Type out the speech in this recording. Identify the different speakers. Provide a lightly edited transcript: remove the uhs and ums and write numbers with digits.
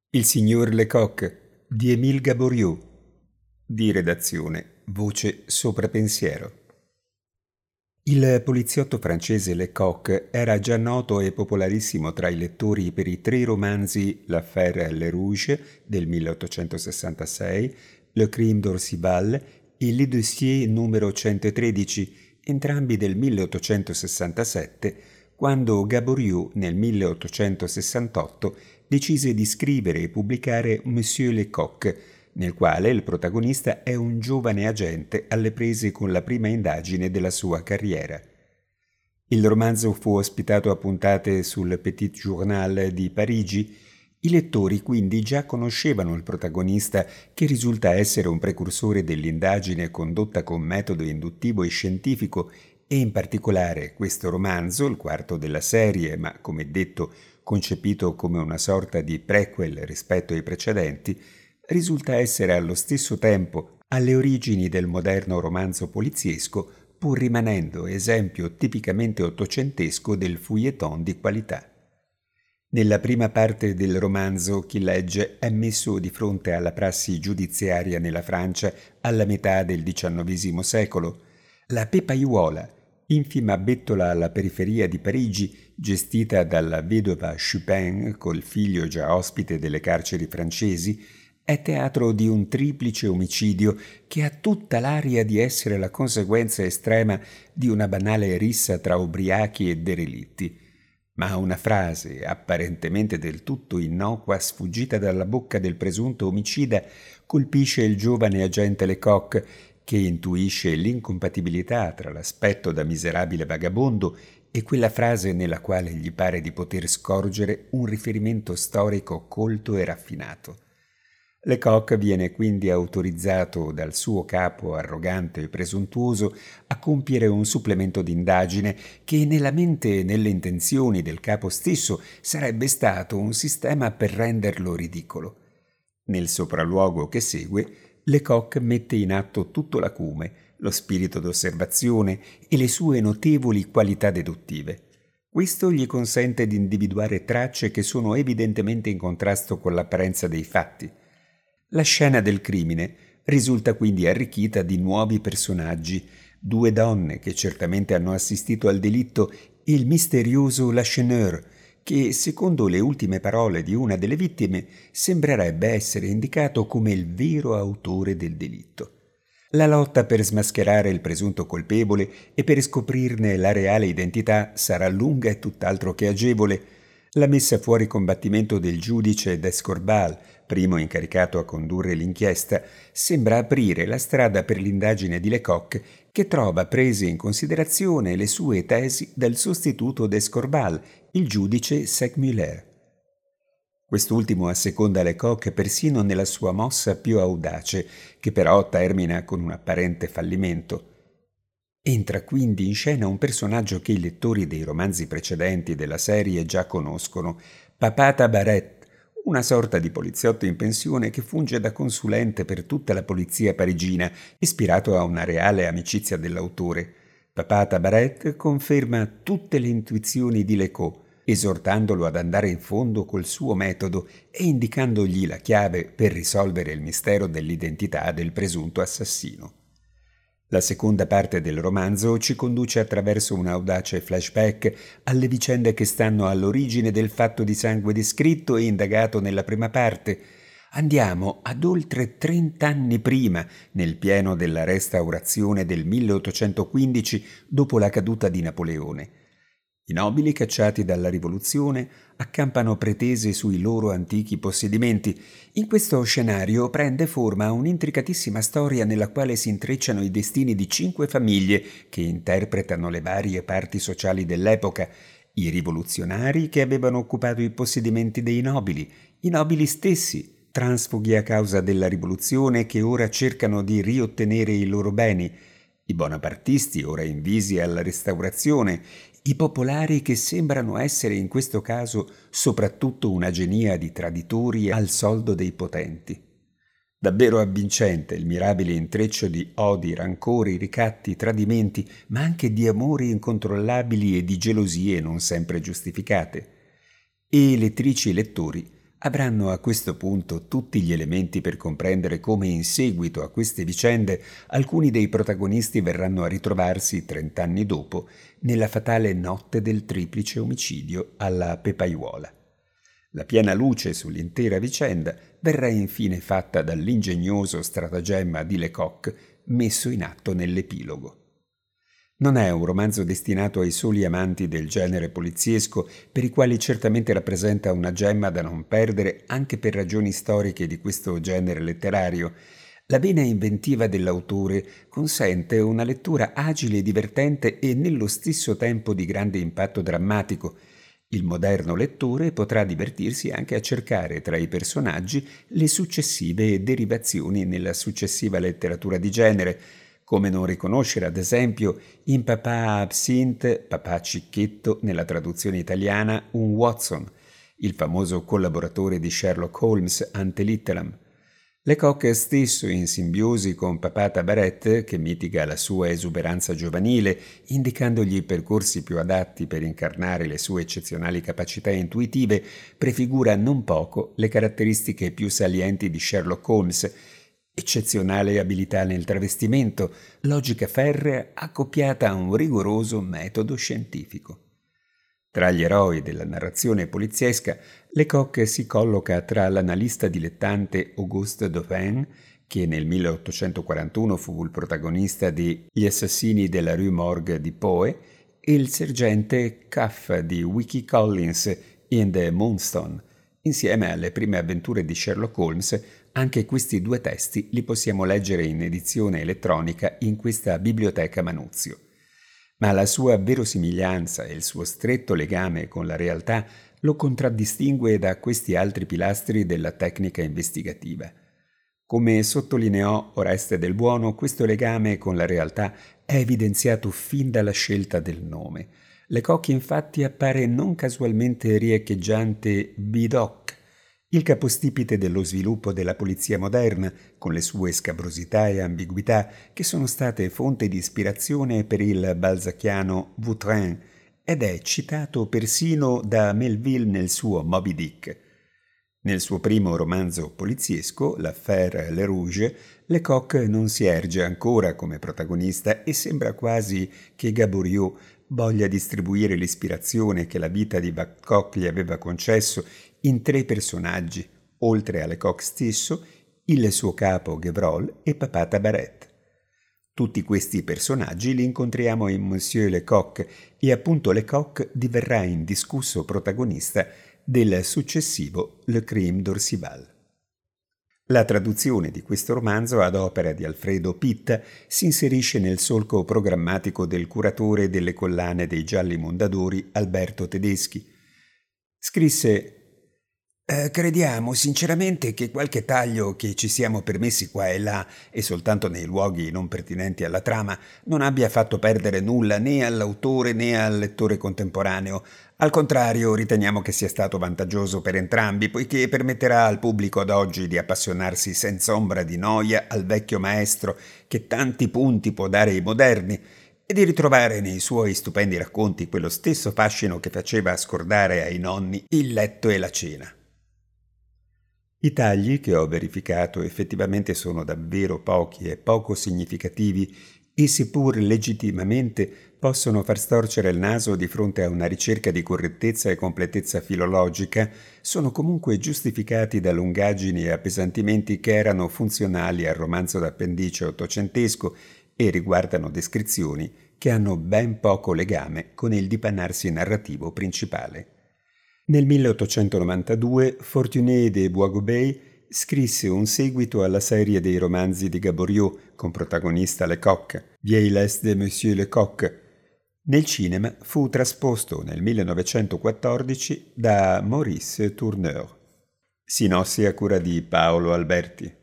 Speaker 1: Il signor Lecoq di Émile Gaboriau. Di redazione, voce soprapensiero. Il poliziotto francese Lecoq era già noto e popolarissimo tra i lettori per i 3 romanzi L'affaire Le Rouge del 1866, Le crime d'Orcival e Le dossier numero 113, entrambi del 1867, quando Gaboriau nel 1868 decise di scrivere e pubblicare Monsieur Lecoq, nel quale il protagonista è un giovane agente alle prese con la prima indagine della sua carriera. Il romanzo fu ospitato a puntate sul Petit Journal di Parigi. I lettori quindi già conoscevano il protagonista, che risulta essere un precursore dell'indagine condotta con metodo induttivo e scientifico, e in particolare questo romanzo, il quarto della serie, ma come detto concepito come una sorta di prequel rispetto ai precedenti, risulta essere allo stesso tempo alle origini del moderno romanzo poliziesco, pur rimanendo esempio tipicamente ottocentesco del feuilleton di qualità. Nella prima parte del romanzo chi legge è messo di fronte alla prassi giudiziaria nella Francia alla metà del XIX secolo. La pepaiuola, infima bettola alla periferia di Parigi, gestita dalla vedova Chupin col figlio già ospite delle carceri francesi, è teatro di un triplice omicidio che ha tutta l'aria di essere la conseguenza estrema di una banale rissa tra ubriachi e derelitti. Ma una frase, apparentemente del tutto innocua, sfuggita dalla bocca del presunto omicida, colpisce il giovane agente Lecoq, che intuisce l'incompatibilità tra l'aspetto da miserabile vagabondo e quella frase nella quale gli pare di poter scorgere un riferimento storico colto e raffinato. Lecoq viene quindi autorizzato dal suo capo arrogante e presuntuoso a compiere un supplemento d'indagine che nella mente e nelle intenzioni del capo stesso sarebbe stato un sistema per renderlo ridicolo. Nel sopralluogo che segue, Lecoq mette in atto tutto l'acume, lo spirito d'osservazione e le sue notevoli qualità deduttive. Questo gli consente di individuare tracce che sono evidentemente in contrasto con l'apparenza dei fatti. La scena del crimine risulta quindi arricchita di nuovi personaggi, 2 donne che certamente hanno assistito al delitto e il misterioso Lacheneur, che, secondo le ultime parole di una delle vittime, sembrerebbe essere indicato come il vero autore del delitto. La lotta per smascherare il presunto colpevole e per scoprirne la reale identità sarà lunga e tutt'altro che agevole. La messa fuori combattimento del giudice d'Escorval, primo incaricato a condurre l'inchiesta, sembra aprire la strada per l'indagine di Lecoq, che trova prese in considerazione le sue tesi dal sostituto d'Escorval, il giudice Segmuller. Quest'ultimo asseconda Lecoq persino nella sua mossa più audace, che però termina con un apparente fallimento. Entra quindi in scena un personaggio che i lettori dei romanzi precedenti della serie già conoscono, Papa Tabaret, una sorta di poliziotto in pensione che funge da consulente per tutta la polizia parigina, ispirato a una reale amicizia dell'autore. Papa Tabaret conferma tutte le intuizioni di Lecoq, esortandolo ad andare in fondo col suo metodo e indicandogli la chiave per risolvere il mistero dell'identità del presunto assassino. La seconda parte del romanzo ci conduce attraverso un audace flashback alle vicende che stanno all'origine del fatto di sangue descritto e indagato nella prima parte. Andiamo ad oltre 30 anni prima, nel pieno della Restaurazione del 1815, dopo la caduta di Napoleone. I nobili, cacciati dalla rivoluzione, accampano pretese sui loro antichi possedimenti. In questo scenario prende forma un'intricatissima storia nella quale si intrecciano i destini di 5 famiglie che interpretano le varie parti sociali dell'epoca, i rivoluzionari che avevano occupato i possedimenti dei nobili, i nobili stessi, transfughi a causa della rivoluzione che ora cercano di riottenere i loro beni, i bonapartisti ora invisi alla restaurazione, i popolari che sembrano essere in questo caso soprattutto una genia di traditori al soldo dei potenti. Davvero avvincente il mirabile intreccio di odi, rancori, ricatti, tradimenti, ma anche di amori incontrollabili e di gelosie non sempre giustificate. E lettrici e lettori avranno a questo punto tutti gli elementi per comprendere come in seguito a queste vicende alcuni dei protagonisti verranno a ritrovarsi 30 anni dopo nella fatale notte del triplice omicidio alla Pepaiuola. La piena luce sull'intera vicenda verrà infine fatta dall'ingegnoso stratagemma di Lecoq messo in atto nell'epilogo. Non è un romanzo destinato ai soli amanti del genere poliziesco, per i quali certamente rappresenta una gemma da non perdere anche per ragioni storiche di questo genere letterario. La vena inventiva dell'autore consente una lettura agile e divertente e nello stesso tempo di grande impatto drammatico. Il moderno lettore potrà divertirsi anche a cercare tra i personaggi le successive derivazioni nella successiva letteratura di genere, come non riconoscere ad esempio in Papà Absinthe, Papà Cicchetto nella traduzione italiana un Watson, il famoso collaboratore di Sherlock Holmes ante litteram. Lecoq stesso, in simbiosi con Papà Tabaret, che mitiga la sua esuberanza giovanile, indicandogli percorsi più adatti per incarnare le sue eccezionali capacità intuitive, prefigura non poco le caratteristiche più salienti di Sherlock Holmes: eccezionale abilità nel travestimento, logica ferrea accoppiata a un rigoroso metodo scientifico. Tra gli eroi della narrazione poliziesca, Lecoq si colloca tra l'analista dilettante Auguste Dauphin, che nel 1841 fu il protagonista di Gli assassini della Rue Morgue di Poe, e il sergente Cuff di Wilkie Collins in The Moonstone. Insieme alle prime avventure di Sherlock Holmes, anche questi due testi li possiamo leggere in edizione elettronica in questa biblioteca Manuzio. Ma la sua verosimiglianza e il suo stretto legame con la realtà lo contraddistingue da questi altri pilastri della tecnica investigativa. Come sottolineò Oreste Del Buono, questo legame con la realtà è evidenziato fin dalla scelta del nome. Lecoq infatti appare non casualmente riecheggiante Vidocq, il capostipite dello sviluppo della polizia moderna, con le sue scabrosità e ambiguità che sono state fonte di ispirazione per il balzachiano Vautrin, ed è citato persino da Melville nel suo Moby Dick. Nel suo primo romanzo poliziesco, L'Affaire Le Rouge, Lecoq non si erge ancora come protagonista e sembra quasi che Gaboriau voglia distribuire l'ispirazione che la vita di Babcock gli aveva concesso in 3 personaggi, oltre a Lecoq stesso, il suo capo Gevrol e Papà Tabaret. Tutti questi personaggi li incontriamo in Monsieur Lecoq e appunto Lecoq diverrà indiscusso protagonista del successivo Le Crime d'Orcival. La traduzione di questo romanzo ad opera di Alfredo Pitta si inserisce nel solco programmatico del curatore delle collane dei Gialli Mondadori Alberto Tedeschi. Scrisse: crediamo sinceramente che qualche taglio che ci siamo permessi qua e là, e soltanto nei luoghi non pertinenti alla trama, non abbia fatto perdere nulla né all'autore né al lettore contemporaneo. Al contrario, riteniamo che sia stato vantaggioso per entrambi, poiché permetterà al pubblico d'oggi di appassionarsi senza ombra di noia al vecchio maestro che tanti punti può dare ai moderni, e di ritrovare nei suoi stupendi racconti quello stesso fascino che faceva scordare ai nonni il letto e la cena. I tagli che ho verificato effettivamente sono davvero pochi e poco significativi e seppur legittimamente possono far storcere il naso di fronte a una ricerca di correttezza e completezza filologica, sono comunque giustificati da lungaggini e appesantimenti che erano funzionali al romanzo d'appendice ottocentesco e riguardano descrizioni che hanno ben poco legame con il dipannarsi narrativo principale. Nel 1892 Fortuné de Boisgobey scrisse un seguito alla serie dei romanzi di Gaboriau con protagonista Lecoq, Vieilles lettres de Monsieur Lecoq. Nel cinema fu trasposto nel 1914 da Maurice Tourneur. Sinossi a cura di Paolo Alberti.